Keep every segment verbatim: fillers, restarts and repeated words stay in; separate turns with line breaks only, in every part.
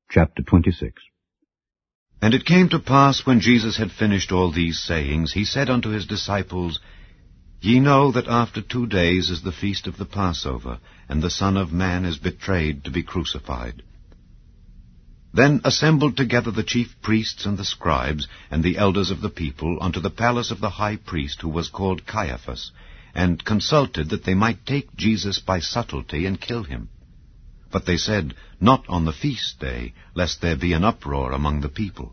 Chapter twenty-six.
And it came to pass, when Jesus had finished all these sayings, he said unto his disciples, Ye know that after two days is the feast of the Passover, and the Son of Man is betrayed to be crucified. Then assembled together the chief priests and the scribes, and the elders of the people, unto the palace of the high priest, who was called Caiaphas, and consulted that they might take Jesus by subtlety and kill him. But they said, Not on the feast day, lest there be an uproar among the people.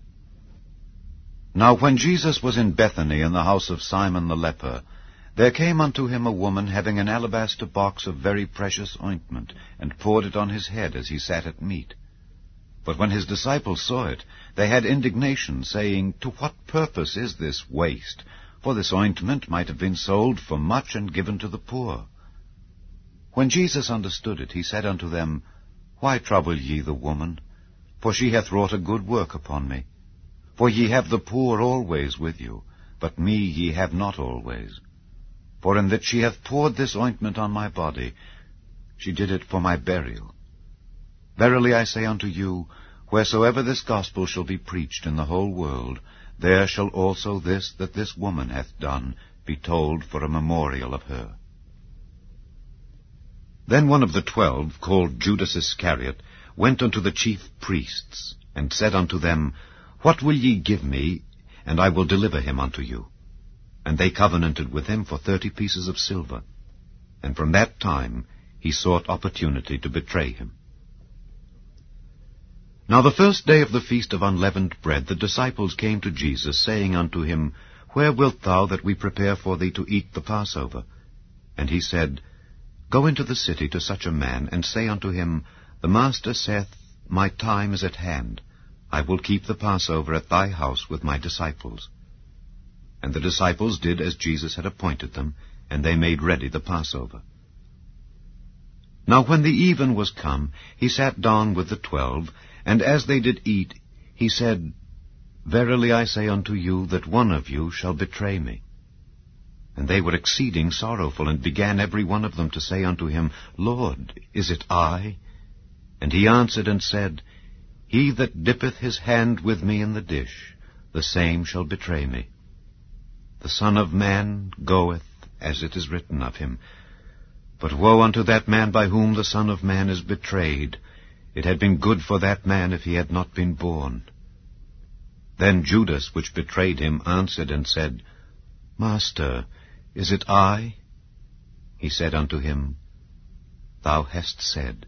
Now when Jesus was in Bethany in the house of Simon the leper, there came unto him a woman having an alabaster box of very precious ointment, and poured it on his head as he sat at meat. But when his disciples saw it, they had indignation, saying, To what purpose is this waste? For this ointment might have been sold for much and given to the poor. When Jesus understood it, he said unto them, Why trouble ye the woman? For she hath wrought a good work upon me. For ye have the poor always with you, but me ye have not always. For in that she hath poured this ointment on my body, she did it for my burial. Verily I say unto you, wheresoever this gospel shall be preached in the whole world, there shall also this that this woman hath done be told for a memorial of her. Then one of the twelve, called Judas Iscariot, went unto the chief priests, and said unto them, What will ye give me, and I will deliver him unto you? And they covenanted with him for thirty pieces of silver. And from that time he sought opportunity to betray him. Now the first day of the feast of unleavened bread, the disciples came to Jesus, saying unto him, Where wilt thou that we prepare for thee to eat the Passover? And he said, Go into the city to such a man, and say unto him, The Master saith, My time is at hand. I will keep the Passover at thy house with my disciples. And the disciples did as Jesus had appointed them, and they made ready the Passover. Now when the even was come, he sat down with the twelve, and as they did eat, he said, Verily I say unto you, that one of you shall betray me. And they were exceeding sorrowful, and began every one of them to say unto him, Lord, is it I? And he answered and said, He that dippeth his hand with me in the dish, the same shall betray me. The Son of Man goeth, as it is written of him. But woe unto that man by whom the Son of Man is betrayed! It had been good for that man if he had not been born. Then Judas, which betrayed him, answered and said, Master, is it I? He said unto him, Thou hast said.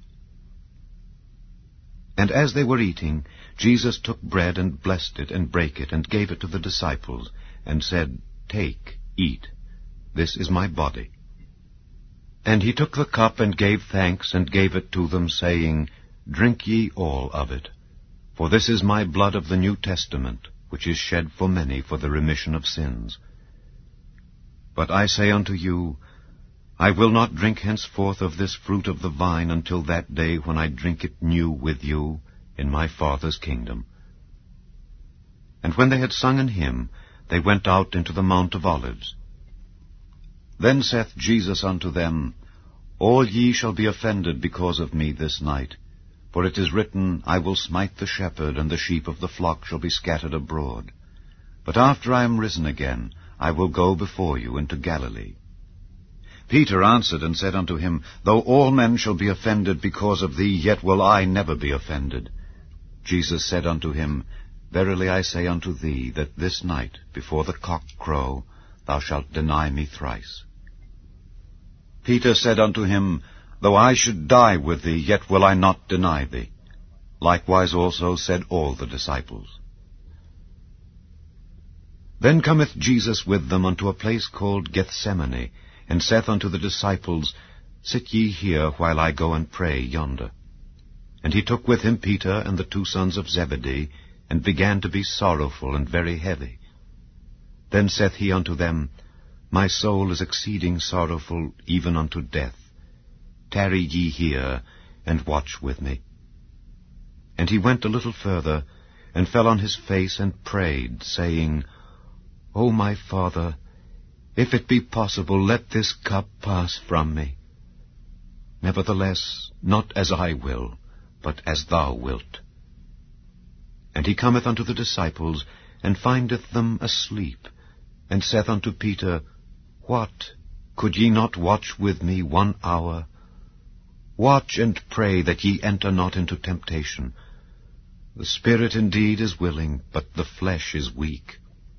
And as they were eating, Jesus took bread and blessed it, and brake it, and gave it to the disciples, and said, Take, eat, this is my body. And he took the cup, and gave thanks, and gave it to them, saying, Drink ye all of it, for this is my blood of the New Testament, which is shed for many for the remission of sins. But I say unto you, I will not drink henceforth of this fruit of the vine until that day when I drink it new with you in my Father's kingdom. And when they had sung an hymn, they went out into the Mount of Olives. Then saith Jesus unto them, All ye shall be offended because of me this night. For it is written, I will smite the shepherd, and the sheep of the flock shall be scattered abroad. But after I am risen again, I will go before you into Galilee. Peter answered and said unto him, Though all men shall be offended because of thee, yet will I never be offended. Jesus said unto him, Verily I say unto thee, that this night, before the cock crow, thou shalt deny me thrice. Peter said unto him, Though I should die with thee, yet will I not deny thee. Likewise also said all the disciples. Then cometh Jesus with them unto a place called Gethsemane, and saith unto the disciples, Sit ye here, while I go and pray yonder. And he took with him Peter and the two sons of Zebedee, and began to be sorrowful and very heavy. Then saith he unto them, My soul is exceeding sorrowful, even unto death. Tarry ye here, and watch with me. And he went a little further, and fell on his face, and prayed, saying, O my Father, if it be possible, let this cup pass from me. Nevertheless, not as I will, but as thou wilt. he cometh unto the disciples, and findeth them asleep, and saith unto Peter, What, could ye not watch with me one hour? Watch and pray that ye enter not into temptation. The spirit indeed is willing, but the flesh is weak.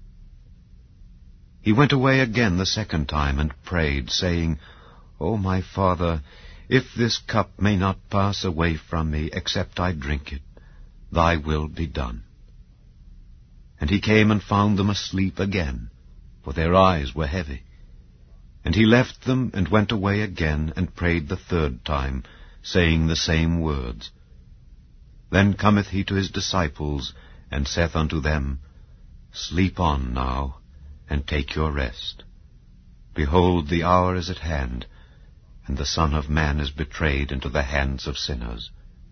He went away again the second time, and prayed, saying, O my Father, if this cup may not pass away from me, except I drink it, thy will be done. And he came and found them asleep again, for their eyes were heavy. And he left them, and went away again, and prayed the third time, saying the same words. Then cometh he to his disciples, and saith unto them, Sleep on now, and take your rest. Behold, the hour is at hand, and the Son of Man is betrayed into the hands of sinners.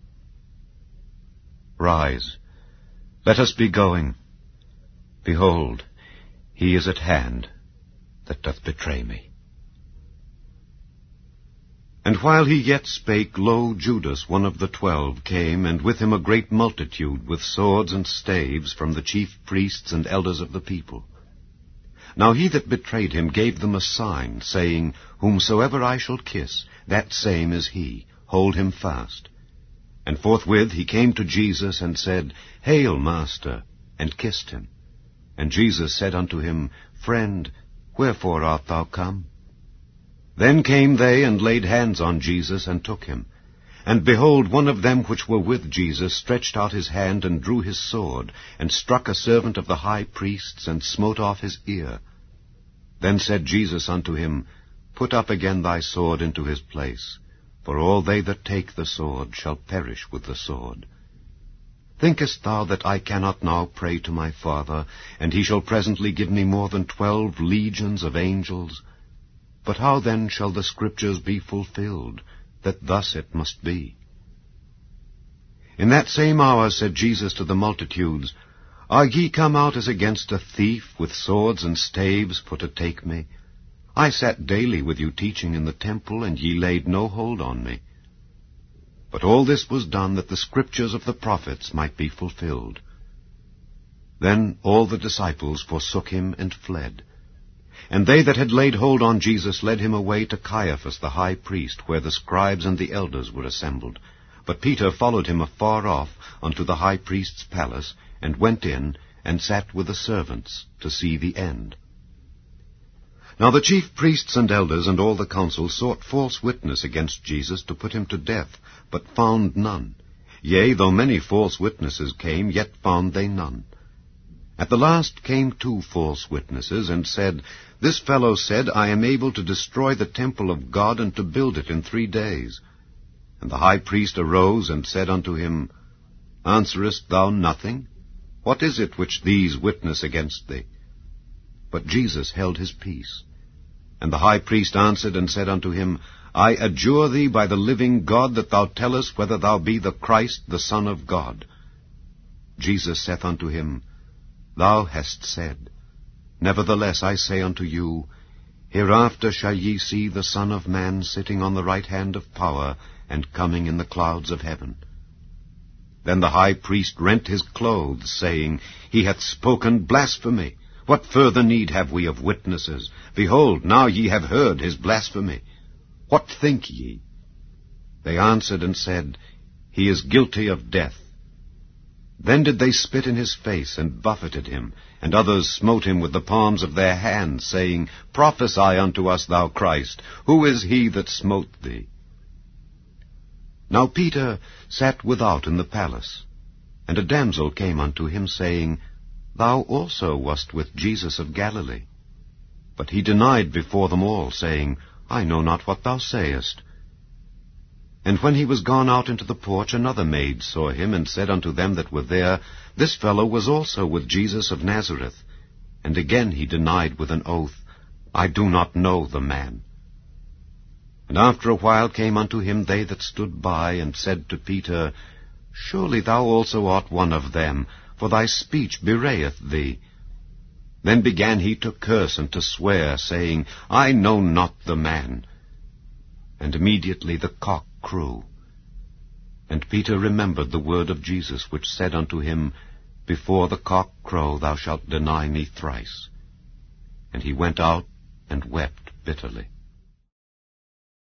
Rise, let us be going. Behold, he is at hand that doth betray me. And while he yet spake, lo, Judas, one of the twelve, came, and with him a great multitude, with swords and staves, from the chief priests and elders of the people. Now he that betrayed him gave them a sign, saying, Whomsoever I shall kiss, that same is he. Hold him fast. And forthwith he came to Jesus, and said, Hail, Master, and kissed him. And Jesus said unto him, Friend, wherefore art thou come? Then came they, and laid hands on Jesus, and took him. And behold, one of them which were with Jesus stretched out his hand, and drew his sword, and struck a servant of the high priest's, and smote off his ear. Then said Jesus unto him, Put up again thy sword into his place, for all they that take the sword shall perish with the sword. Thinkest thou that I cannot now pray to my Father, and he shall presently give me more than twelve legions of angels? But how then shall the Scriptures be fulfilled, that thus it must be? In that same hour said Jesus to the multitudes, Are ye come out as against a thief, with swords and staves, for to take me? I sat daily with you teaching in the temple, and ye laid no hold on me. But all this was done, that the Scriptures of the prophets might be fulfilled. Then all the disciples forsook him, and fled. And they that had laid hold on Jesus led him away to Caiaphas the high priest, where the scribes and the elders were assembled. But Peter followed him afar off unto the high priest's palace, and went in, and sat with the servants, to see the end. Now the chief priests and elders and all the council sought false witness against Jesus, to put him to death, but found none. Yea, though many false witnesses came, yet found they none. At the last came two false witnesses, and said, This fellow said, I am able to destroy the temple of God, and to build it in three days. And the high priest arose, and said unto him, Answerest thou nothing? What is it which these witness against thee? But Jesus held his peace. And the high priest answered and said unto him, I adjure thee by the living God, that thou tell us whether thou be the Christ, the Son of God. Jesus saith unto him, Thou hast said. Nevertheless I say unto you, Hereafter shall ye see the Son of Man sitting on the right hand of power, and coming in the clouds of heaven. Then the high priest rent his clothes, saying, He hath spoken blasphemy. What further need have we of witnesses? Behold, now ye have heard his blasphemy. What think ye? They answered and said, He is guilty of death. Then did they spit in his face, and buffeted him, and others smote him with the palms of their hands, saying, Prophesy unto us, thou Christ, who is he that smote thee? Now Peter sat without in the palace, and a damsel came unto him, saying, Thou also wast with Jesus of Galilee. But he denied before them all, saying, I know not what thou sayest. And when he was gone out into the porch, another maid saw him, and said unto them that were there, This fellow was also with Jesus of Nazareth. And again he denied with an oath, I do not know the man. And after a while came unto him they that stood by, and said to Peter, Surely thou also art one of them, for thy speech bewrayeth thee. Then began he to curse and to swear, saying, I know not the man. And immediately the cock crew. And Peter remembered the word of Jesus, which said unto him, Before the cock crow thou shalt deny me thrice. And he went out and wept bitterly.